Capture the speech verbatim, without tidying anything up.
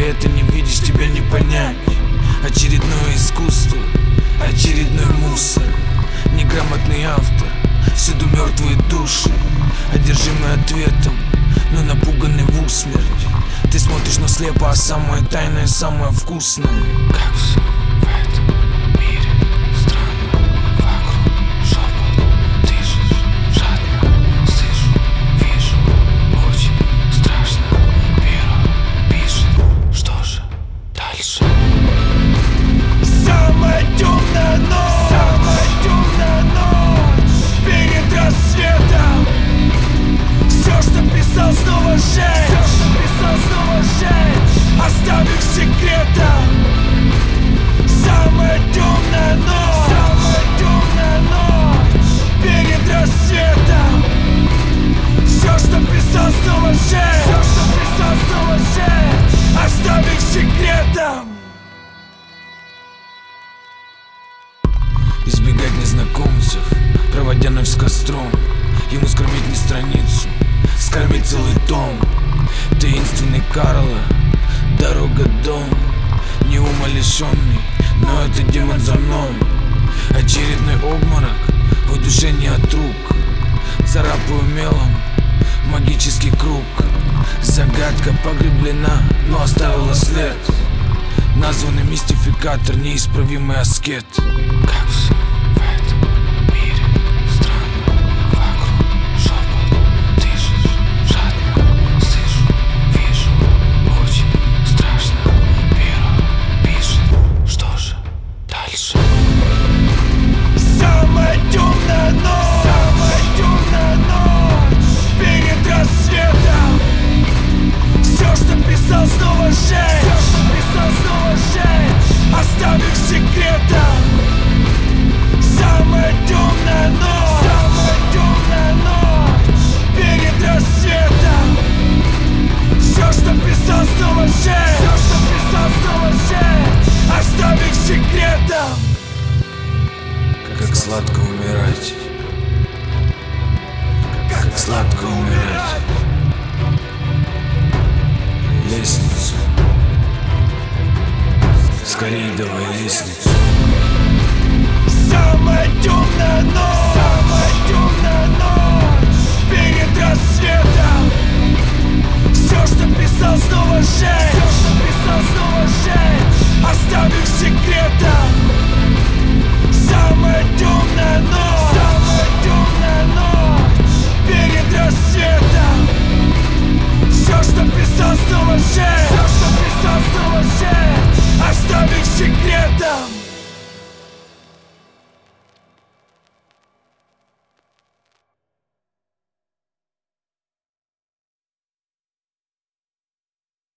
это не видишь, тебя не понять. Очередное искусство, очередной мусор, неграмотный автор, всюду мертвые души, одержимые ответом, но напуганный в усмерть. Ты смотришь, но слепо, а самое тайное, самое вкусное. Как все в этом мире странно, вокруг шепот, дышишь жадно, слышу, вижу, очень страшно. Перо пишет, что же дальше? Самая темная ночь, самая темная ночь перед рассветом. Все, что писал, снова жечь, все, что писал, снова жечь, оставив секретом. Самая темная ночь, самая темная ночь перед рассветом. Все, что писал, снова жечь, все, что писал, снова жечь, оставив секретом. Избегать незнакомцев, проводя ночь с костром. Ему скормить не страницу, скормить целый том. Таинственный Карла, дорога дом. Не умалишенный, но это демон за мной. Очередной обморок, в душе не от рук. Царапаю мелом магический круг. Загадка погреблена, но оставила след. Названный мистификатор, неисправимый аскет. Как все в этом мире странно, вокруг шепот, дышишь жадно, слышу, вижу, очень страшно. Перо пишет, что же дальше? Самая темная ночь, самая темная ночь перед рассветом. Все, что писал, снова жечь, все, что писал, снова жечь, оставив секретом. Самая темная ночь, самая темная ночь перед рассветом. Все, что писал, снова жечь, все, что писал, снова жечь, оставив секретом. Как сладко умирать, как сладко умирать. Лестницу, скорее давай лестницу. Самая темная ночь, самая темная ночь перед рассветом. Все, что писал, снова жечь, все, что писал, снова жечь, оставив секретом.